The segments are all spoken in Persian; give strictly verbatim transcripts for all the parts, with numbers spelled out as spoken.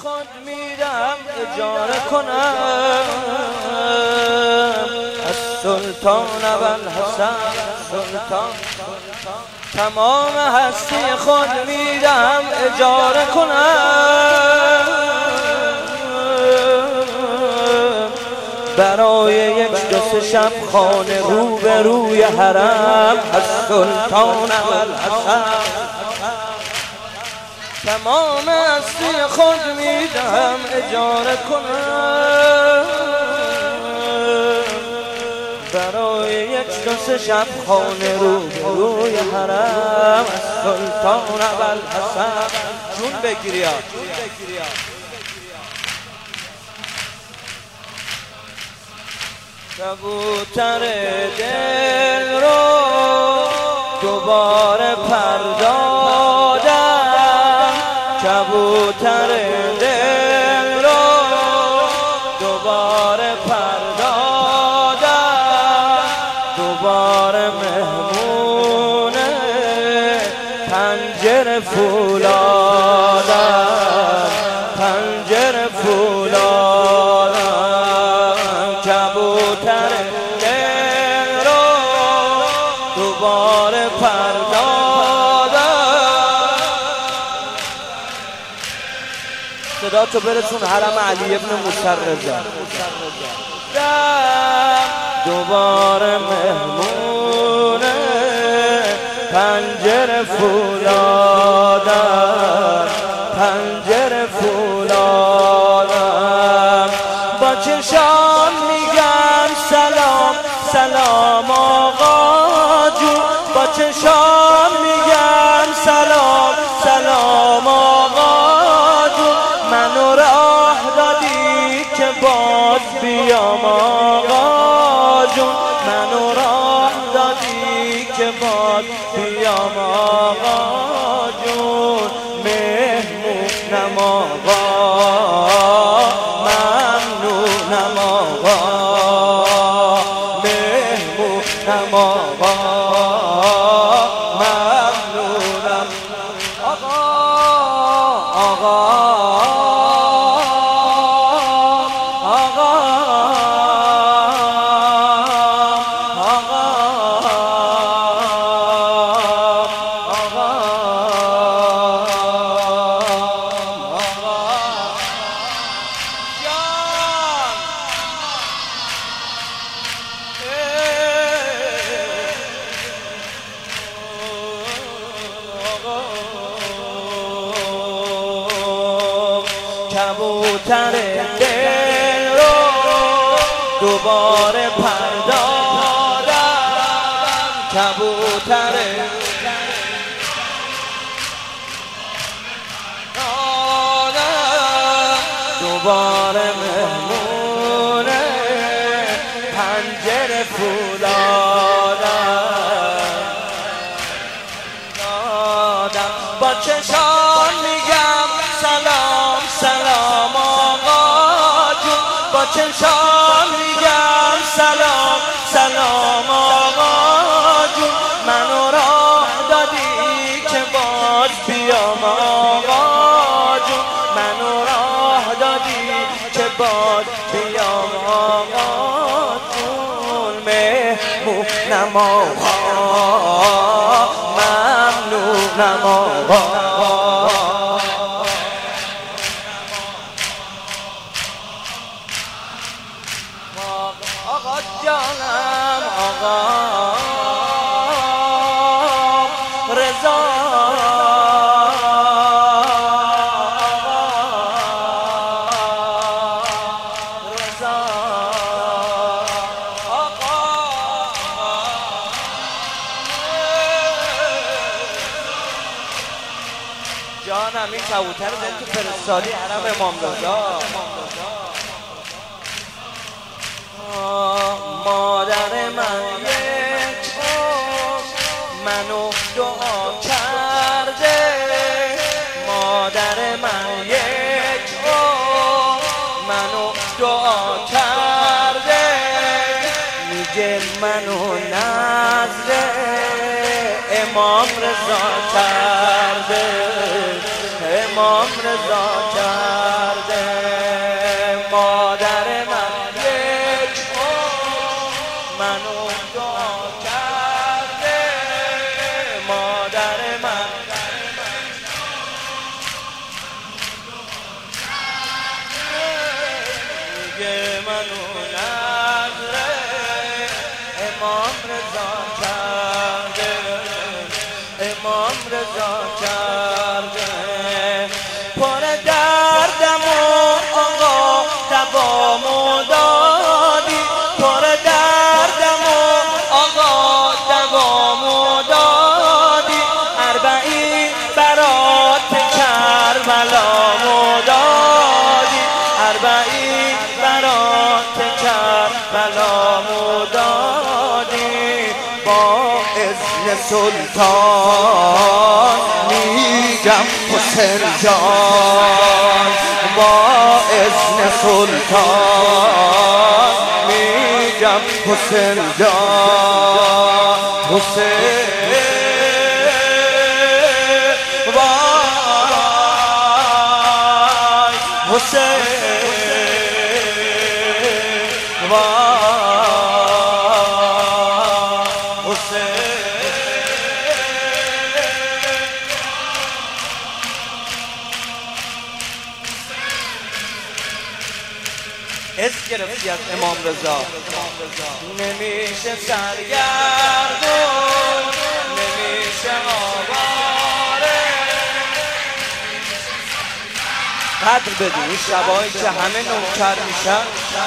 خود میدم اجاره کنم از سلطان ابوالحسن سلطان تمام هستی خود میدم اجاره کنم برای یک دو سه شب خانه رو به روی حرم از سلطان ابوالحسن تمام هستی خود میدم اجاره کنم برای یک دو سه شب خانه رو به روی حرم از سلطان ابوالحسن جون بگیری ها کبوتر دل رو دوباره پر دادم کبوتر دل رو دوباره پر دادم دوباره مهمون پنجره فولادم پنجره فولادم کبوتر دل رو دوباره پر دادم صدا تو برسون حرم علی ابن موسی رضا دوباره مهمون پنجره فولادم پنجره فولادم با چشام میگم سلام سلام آقا جون با چشام میگم سلام سلام آقا جون منو راه دادی که باز بیام آقا جون منو راه دادی که باز بیام آقا جون مهمونم آقا ممنونم آقا مهمونم آقا ممنونم آقا آقا کبوتر دل رو دوباره پر دادم کبوتر دوباره مهمون پنجره فولادم با چشام میگم سلام سلام آقا جون با چشام میگم سلام سلام آقا جون منو راه دادی که باز بیام آقا جون منو راه دادی که باز بیام آقا جون مهمونم آقا ممنونم آقا آقا جانم آقا رضا رضا آقا جانم این کبوتر رو تو فرستادی حرم امام رضا مادر من یک منو دعا کرده مادر من یک منو دعا کرده میگه منو نظر امام رضا کرده امام رضا کرده مادر من میگه منو نظر امام رضا کرده امام رضا کرده پر دردم و آقا دوامو دادی پر دردم و آقا دوامو دادی اربعین برات کربلامو دادی اربعین برات کربلامو دادی با اذن سلطان میگم حسین جان با اذن سلطان میگم حسین جان حسین وای حسین وای اسم گرفتی از امام رضا نمیشه سرگردون نمیشه آواره قدر بدون این شبایی که همه نوکر میشن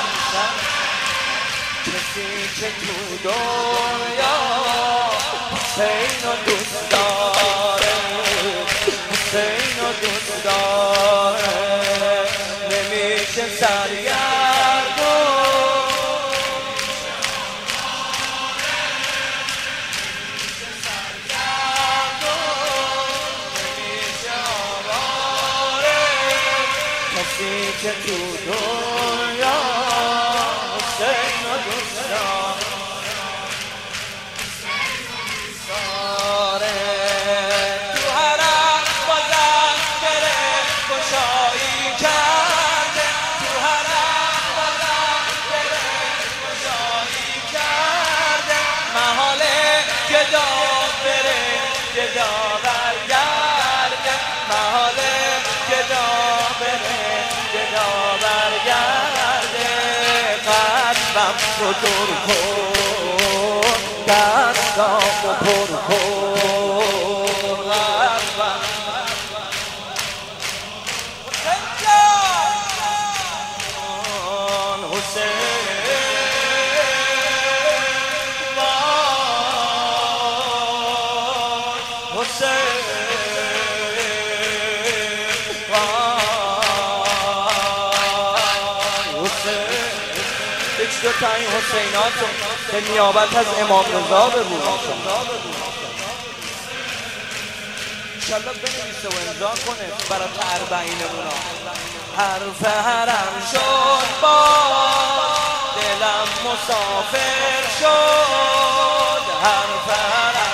کسی که تو دنیا حسین رو دوست داره حسین رو دوست داره نمیشه سرگردون کسی که تو دنیا حسین رو دوست داره تو حرم بازم گره گشایی کرده تو حرم بازم گره گشایی کرده محاله گدا بره گدا برگرده محاله گدا بره گدا برگرده قلبم رو دور کن دستامو پر کن قلبم حسین حسین یک دو تا این حسیناتو به نیابت از امام رضا بگو انشالله بنویسه و امضا کنه برات اربعینمونا حرف حرم شد با دلم مسافر شد حرف حرم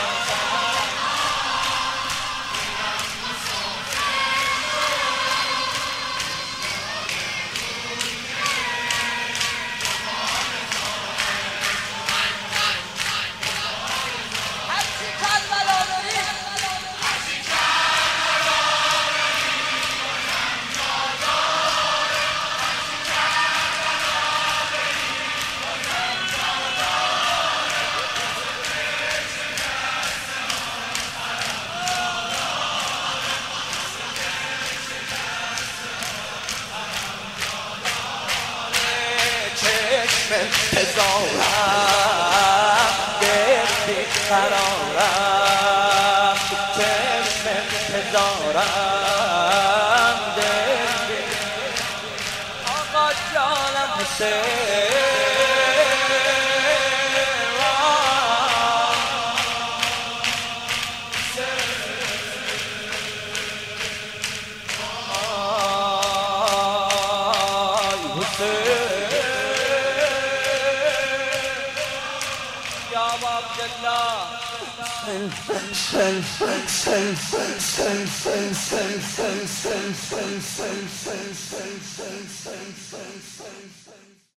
انتظارم گردی قرارم چشم انتظارم گردی آقا جانم حسین Allah